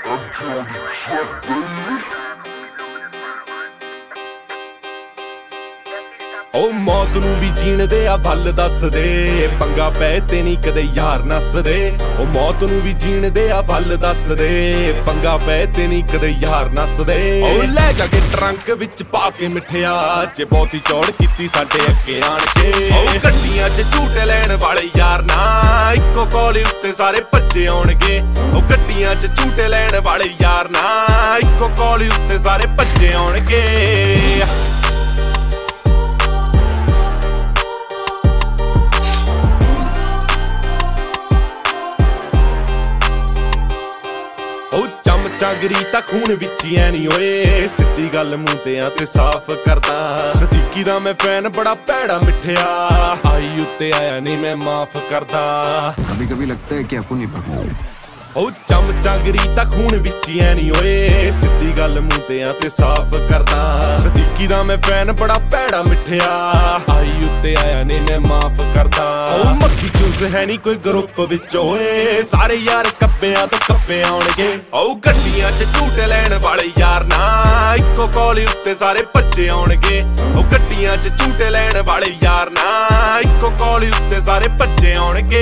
ਉਹ ਮੌਤ ਨੂੰ ਵੀ ਜੀਣ ਦੇ ਆ ਵੱਲ ਦੱਸ ਦੇ, ਪੰਗਾ ਪੈ ਤੇ ਨਹੀਂ ਕਦੇ ਯਾਰ ਨੱਸਦੇ। ਉਹ ਮੌਤ ਨੂੰ ਵੀ ਜੀਣ ਦੇ ਆ ਵੱਲ ਦੱਸ ਦੇ, ਪੰਗਾ ਪੈ ਤੇ ਨਹੀਂ ਕਦੇ ਯਾਰ ਨੱਸਦੇ। ਉਹ ਲੈ ਜਾ ਕੇ ਟਰੰਕ ਵਿੱਚ ਪਾ ਕੇ ਮਿੱਠਿਆ, ਜੇ ਬਹੁਤੀ ਚੌੜ ਕੀਤੀ ਸਾਡੇ ਅੱਗੇ ਆਣ ਕੇ। ਉਹ ਗੱਡੀਆਂ 'ਚ ਝੂਟੇ ਲੈਣ ਵਾਲੇ ਯਾਰ ਨਾ, ਇੱਕੋ ਕੋਲੀ ਉੱਤੇ ਸਾਰੇ ਭੱਜੇ ਆਉਣਗੇ। ਉਹ ਗੱਡੀਆਂ 'ਚ ਝੂਟੇ ਲੈਣ ਵਾਲੇ ਯਾਰ ਨਾ, ਇੱਕੋ ਕੋਲੀ ਉੱਤੇ ਸਾਰੇ ਭੱਜੇ ਆਉਣਗੇ। ਚਮਚਾਗਰੀ ਤਾਂ ਖੂਨ ਵਿੱਚ ਹੀ ਐ ਨੀ ਓਏ, ਸਿੱਧੀ ਗੱਲ ਮੂੰਹ ਤੇ ਆ ਤੇ ਸਾਫ਼ ਕਰਦਾ। ਸਦੀਕੀ ਦਾ ਮੈਂ ਫੈਨ ਬੜਾ ਭੈੜਾ ਮਿੱਠਿਆ, ਆਈ ਉੱਤੇ ਆਇਆ ਨਹੀਂ ਮੈਂ ਮਾਫ ਕਰਦਾ। ਕभी कभी लगता है कि आपको नहीं पता। ਉਹ ਚਮਚਾਗਰੀ ਤਾਂ ਖੂਨ ਵਿੱਚ ਹੀ ਐ ਨੀ ਓਏ, ਸਿੱਧੀ ਗੱਲ ਮੂੰਹ ਤੇ ਆ ਤੇ ਸਾਫ਼ ਕਰਦਾ। ਸਦੀਕੀ ਦਾ ਮੈਂ ਫੈਨ ਬੜਾ ਭੈੜਾ ਮਿੱਠਿਆ, ਆਈ ਉੱਤੇ ਆਇਆ ਨਹੀਂ ਮੈਂ ਮਾਫ ਕਰਦਾ। ਉਹ ਮੱਖੀ ਚੂਸ ਹੈ ਨੀ ਕੋਈ ਗਰੁੱਪ ਵਿੱਚ ਓਏ, ਸਾਰੇ ਯਾਰ ਕੱਪਿਆਂ ਤੋਂ ਕੱਪੇ ਆਉਣਗੇ। ਉਹ ਗੱਡੀਆਂ 'ਚ ਝੂਟੇ ਲੈਣ ਵਾਲੇ ਯਾਰ ਨਾ, ਇੱਕੋ ਕੋਲੀ ਉੱਤੇ ਸਾਰੇ ਭੱਜੇ ਆਉਣਗੇ। ਉਹ ਗੱਡੀਆਂ 'ਚ ਝੂਟੇ ਲੈਣ ਵਾਲੇ ਯਾਰ ਨਾ, ਇੱਕੋ ਕੋਲੀ ਉੱਤੇ ਸਾਰੇ ਭੱਜੇ ਆਉਣਗੇ।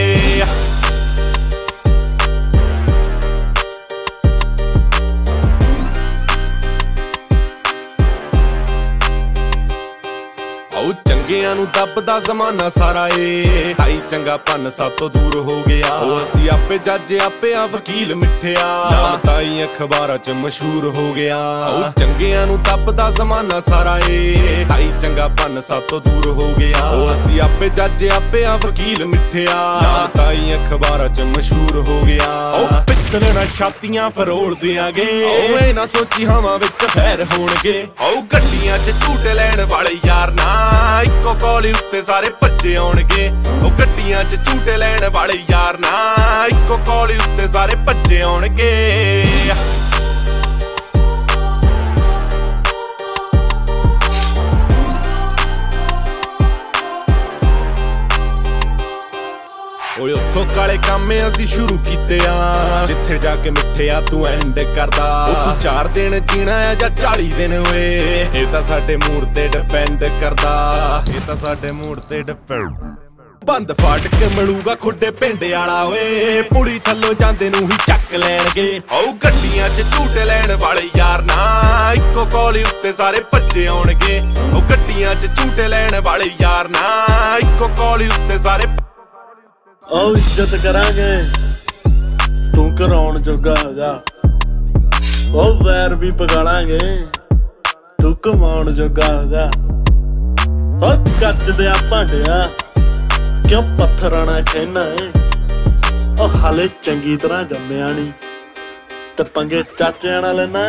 ਉਹ ਚੰਗਿਆਂ ਨੂੰ ਦੱਬਦਾ ਜ਼ਮਾਨਾ ਸਾਰਾ ਏ, ਹਾਈ ਚੰਗਾ ਪੰਨ ਸਭ ਤੋਂ ਦੂਰ ਹੋ ਗਿਆ। ਉਹ ਅਸੀਂ ਆਪੇ ਜੱਜ ਆਪੇ ਆ ਵਕੀਲ ਮਿੱਠਿਆ, ਨਾਮ ਤਾਂ ਹੀ ਅਖਬਾਰਾਂ 'ਚ ਮਸ਼ਹੂਰ ਹੋ ਗਿਆ। ਉਹ ਚੰਗਿਆਂ ਨੂੰ ਦੱਬਦਾ ਜ਼ਮਾਨਾ ਸਾਰਾ ਏ, ਹਾਈ ਚੰਗਾ ਪੰਨ ਸਭ ਤੋਂ ਦੂਰ ਹੋ ਗਿਆ। ਉਹ ਅਸੀਂ ਆਪੇ ਜੱਜ ਆਪੇ ਆ ਵਕੀਲ ਮਿੱਠਿਆ, ਨਾਮ ਤਾਂ ਹੀ ਅਖਬਾਰਾਂ 'ਚ ਮਸ਼ਹੂਰ ਹੋ ਗਿਆ। ਉਹ ਪਿੱਤਲ ਨਾਲ ਛਾਤੀਆਂ ਫਰੋਲ ਦਿਆਂਗੇ, ਉਹ ਇਹ ਨਾ ਸੋਚੀ ਹਵਾ ਵਿੱਚ ਫੈਰ ਹੋਣਗੇ। ਉਹ ਗੱਡੀਆਂ 'ਚ ਝੂਟੇ ਲੈਣ ਵਾਲੇ ਯਾਰ ਨਾ, ਇੱਕੋ ਕੋਲੀ ਉੱਤੇ ਸਾਰੇ ਭੱਜੇ ਆਉਣਗੇ। ਉਹ ਗੱਡੀਆਂ 'ਚ ਝੂਟੇ ਲੈਣ ਵਾਲੇ ਯਾਰ ਨਾ, ਇੱਕੋ ਕੋਲੀ ਉੱਤੇ ਸਾਰੇ ਭੱਜੇ ਆਉਣਗੇ। ਓਏ ਉੱਥੋਂ ਕਾਲੇ ਕੰਮ ਅਸੀਂ ਸ਼ੁਰੂ ਕੀਤੇ ਆ, ਜਿੱਥੇ ਜਾ ਕੇ ਮਿੱਠਿਆ ਤੂੰ ਐਂਡ ਕਰਦਾ। ਉਹ ਤੂੰ 4 ਦਿਨ ਜੀਣਾ ਆ ਜਾਂ 40 ਦਿਨ ਓਏ, ਇਹ ਤਾਂ ਸਾਡੇ ਮੂਡ ਤੇ ਡਿਪੈਂਡ ਕਰਦਾ। ਇਹ ਤਾਂ ਸਾਡੇ ਮੂਡ ਤੇ ਡਿਪੈਂਡ। ਬੰਦ ਫਾਟਕ ਮਿਲੂਗਾ ਖੁੱਡੇ ਪਿੰਡ ਵਾਲਾ ਓਏ, ਪੁਲੀ ਥੱਲੋਂ ਜਾਂਦੇ ਨੂੰ ਹੀ ਚੱਕ ਲੈਣਗੇ। ਉਹ ਗੱਡੀਆਂ 'ਚ ਝੂਟੇ ਲੈਣ ਵਾਲੇ ਯਾਰ ਨਾ, ਇੱਕੋ ਕੋਲੀ ਉੱਤੇ ਸਾਰੇ ਭੱਜੇ ਆਉਣਗੇ। ਉਹ ਗੱਡੀਆਂ 'ਚ ਝੂਟੇ ਲੈਣ ਵਾਲੇ ਯਾਰ ਨਾ, ਇੱਕੋ ਕੋਲੀ ਉੱਤੇ ਸਾਰੇ। ਉਹ ਇੱਜ਼ਤ ਕਰਾਂਗੇ ਤੂੰ ਕਰਾਉਣ ਜੋਗਾ ਜਾ, ਉਹ ਵੈਰ ਵੀ ਪਗਾਲਾਂਗੇ ਤੂੰ ਕਮਾਉਣ ਜੋਗਾ ਜਾ। ਉਹ ਕੱਚ ਦੇ ਆ ਭਾਂਡਿਆ ਕਿਉਂ ਪੱਥਰਾਂ ਨਾਲ ਖਹਿਨਾ ਏ, ਉਹ ਹਾਲੇ ਚੰਗੀ ਤਰ੍ਹਾਂ ਜੰਮਿਆ ਨੀ ਤੇ ਪੰਗੇ ਚਾਚਿਆਂ ਨਾਲ ਲੈਣਾ।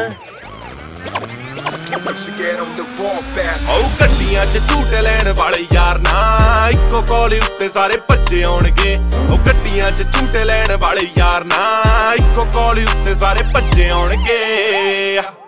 ਉਹ ਗੱਡੀਆਂ 'ਚ ਝੂਟੇ ਲੈਣ ਵਾਲੇ ਯਾਰ ਨਾ, ਇੱਕੋ ਕੋਲੀ ਉੱਤੇ ਸਾਰੇ ਭੱਜੇ ਆਉਣਗੇ। ਉਹ ਗੱਡੀਆਂ 'ਚ ਝੂਟੇ ਲੈਣ ਵਾਲੇ ਯਾਰ ਨਾ, ਇੱਕੋ ਕੋਲੀ ਉੱਤੇ ਸਾਰੇ ਭੱਜੇ ਆਉਣਗੇ।